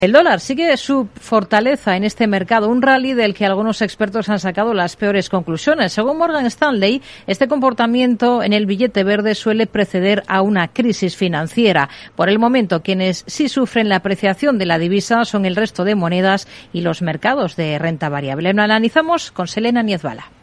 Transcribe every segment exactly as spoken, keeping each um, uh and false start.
El dólar sigue su fortaleza en este mercado, un rally del que algunos expertos han sacado las peores conclusiones. Según Morgan Stanley, este comportamiento en el billete verde suele preceder a una crisis financiera. Por el momento, quienes sí sufren la apreciación de la divisa son el resto de monedas y los mercados de renta variable. Lo analizamos con Selena Niezbala.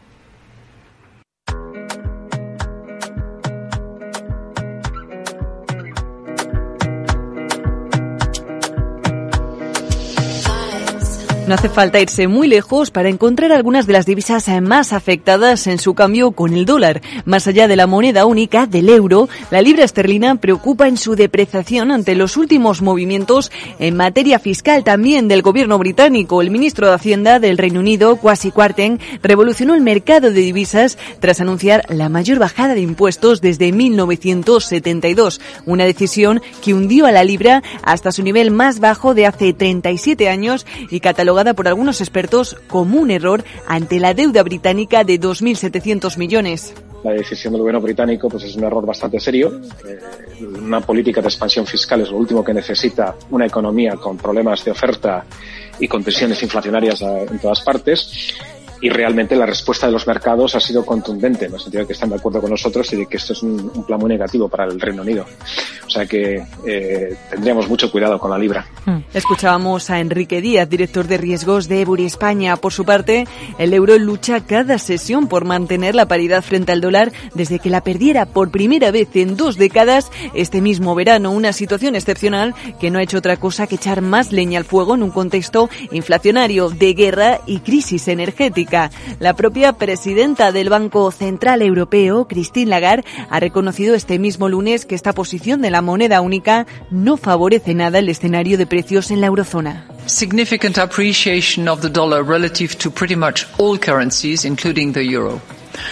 No hace falta irse muy lejos para encontrar algunas de las divisas más afectadas en su cambio con el dólar. Más allá de la moneda única, del euro, la libra esterlina preocupa en su depreciación ante los últimos movimientos en materia fiscal también del gobierno británico. El ministro de Hacienda del Reino Unido, Kwasi Kwarteng, revolucionó el mercado de divisas tras anunciar la mayor bajada de impuestos desde mil novecientos setenta y dos, una decisión que hundió a la libra hasta su nivel más bajo de hace treinta y siete años y catalogada por algunos expertos como un error ante la deuda británica de dos mil setecientos millones. La decisión del gobierno británico pues es un error bastante serio. Eh, una política de expansión fiscal es lo último que necesita una economía con problemas de oferta y con tensiones inflacionarias en todas partes. Y realmente la respuesta de los mercados ha sido contundente, en el sentido de que están de acuerdo con nosotros y de que esto es un, un plan muy negativo para el Reino Unido. O sea que eh, tendríamos mucho cuidado con la libra. Escuchábamos a Enrique Díaz, director de riesgos de Ebury España. Por su parte, el euro lucha cada sesión por mantener la paridad frente al dólar desde que la perdiera por primera vez en dos décadas este mismo verano. Una situación excepcional que no ha hecho otra cosa que echar más leña al fuego en un contexto inflacionario, de guerra y crisis energética. La propia presidenta del Banco Central Europeo, Christine Lagarde, ha reconocido este mismo lunes que esta posición de la moneda única no favorece nada el escenario de precios en la eurozona. Significant appreciation of the dollar relative to pretty much all currencies, including the euro.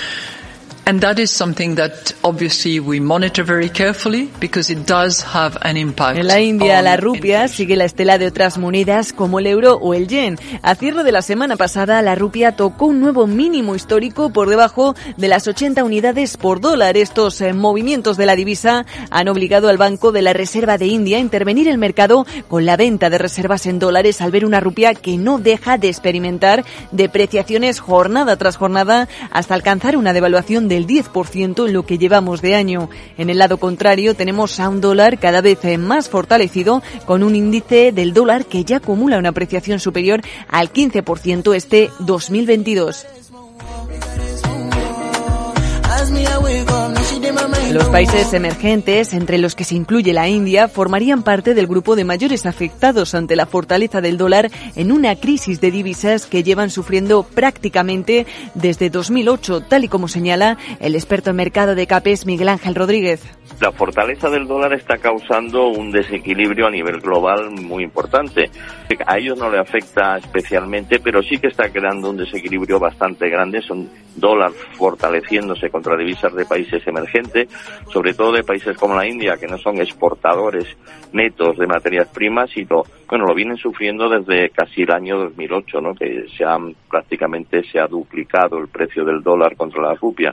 And that is something that obviously we monitor very carefully because it does have an impact. En la India, la rupia sigue la estela de otras monedas como el euro o el yen. A cierre de la semana pasada, la rupia tocó un nuevo mínimo histórico por debajo de las ochenta unidades por dólar. Estos eh, movimientos de la divisa han obligado al Banco de la Reserva de India a intervenir el mercado con la venta de reservas en dólares al ver una rupia que no deja de experimentar depreciaciones jornada tras jornada hasta alcanzar una devaluación de el diez por ciento en lo que llevamos de año. En el lado contrario tenemos a un dólar cada vez más fortalecido con un índice del dólar que ya acumula una apreciación superior al quince por ciento este dos mil veintidós. Los países emergentes, entre los que se incluye la India, formarían parte del grupo de mayores afectados ante la fortaleza del dólar en una crisis de divisas que llevan sufriendo prácticamente desde dos mil ocho, tal y como señala el experto en mercado de CAPES, Miguel Ángel Rodríguez. La fortaleza del dólar está causando un desequilibrio a nivel global muy importante. A ellos no le afecta especialmente, pero sí que está creando un desequilibrio bastante grande. Son dólar fortaleciéndose contra divisas de países emergentes, sobre todo de países como la India, que no son exportadores netos de materias primas, y lo, bueno, lo vienen sufriendo desde casi el año dos mil ocho, ¿no? Que se han, prácticamente se ha duplicado el precio del dólar contra la rupia.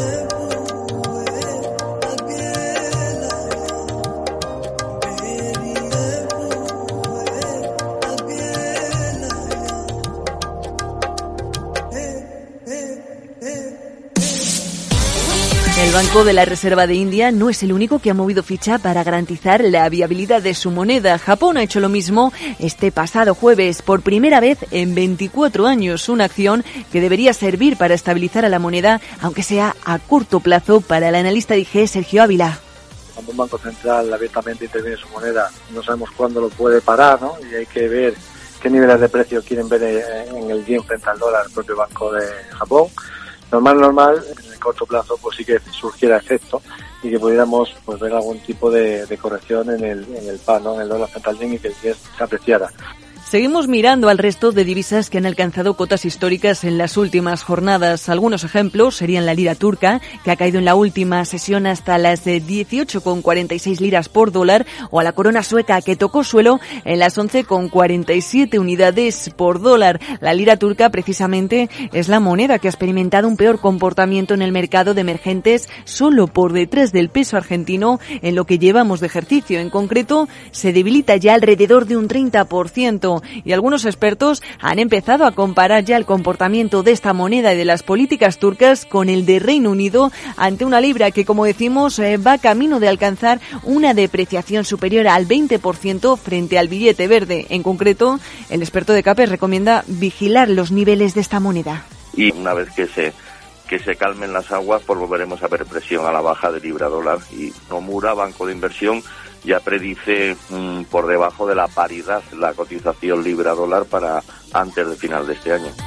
El Banco de la Reserva de India no es el único que ha movido ficha para garantizar la viabilidad de su moneda. Japón ha hecho lo mismo este pasado jueves, por primera vez en veinticuatro años, una acción que debería servir para estabilizar a la moneda, aunque sea a corto plazo, para el analista de I G, Sergio Ávila. Cuando un banco central abiertamente interviene en su moneda, no sabemos cuándo lo puede parar, ¿no? Y hay que ver qué niveles de precio quieren ver en el yen frente al dólar el propio Banco de Japón. Normal, normal, en el corto plazo pues sí que surgiera efecto y que pudiéramos pues ver algún tipo de, de corrección en el en el P A, ¿no? En el dólar frente al yen, y que el yen se apreciara. Seguimos mirando al resto de divisas que han alcanzado cotas históricas en las últimas jornadas. Algunos ejemplos serían la lira turca, que ha caído en la última sesión hasta las de dieciocho con cuarenta y seis liras por dólar, o a la corona sueca, que tocó suelo en las once con cuarenta y siete unidades por dólar. La lira turca, precisamente, es la moneda que ha experimentado un peor comportamiento en el mercado de emergentes, solo por detrás del peso argentino en lo que llevamos de ejercicio. En concreto, se debilita ya alrededor de un treinta por ciento. Y algunos expertos han empezado a comparar ya el comportamiento de esta moneda y de las políticas turcas con el de Reino Unido ante una libra que, como decimos, eh, va camino de alcanzar una depreciación superior al veinte por ciento frente al billete verde. En concreto, el experto de CAPES recomienda vigilar los niveles de esta moneda. Y una vez que se que se calmen las aguas, pues volveremos a ver presión a la baja de libra dólar. Y Nomura, banco de inversión, ya predice mmm, por debajo de la paridad la cotización libra dólar para antes del final de este año.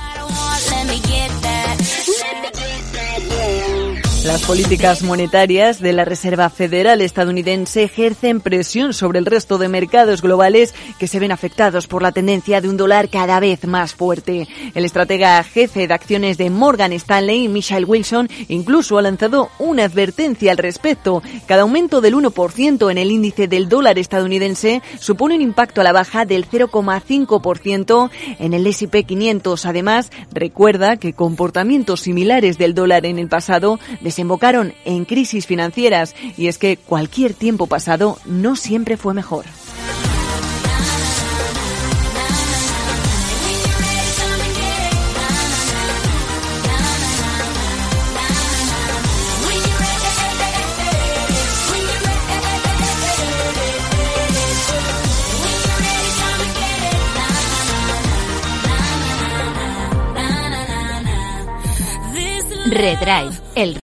Las políticas monetarias de la Reserva Federal estadounidense ejercen presión sobre el resto de mercados globales que se ven afectados por la tendencia de un dólar cada vez más fuerte. El estratega jefe de acciones de Morgan Stanley, Michael Wilson, incluso ha lanzado una advertencia al respecto. Cada aumento del uno por ciento en el índice del dólar estadounidense supone un impacto a la baja del cero coma cinco por ciento en el ese y pe quinientos. Además, recuerda que comportamientos similares del dólar en el pasado desembocaron en crisis financieras, y es que cualquier tiempo pasado no siempre fue mejor. Redrive, el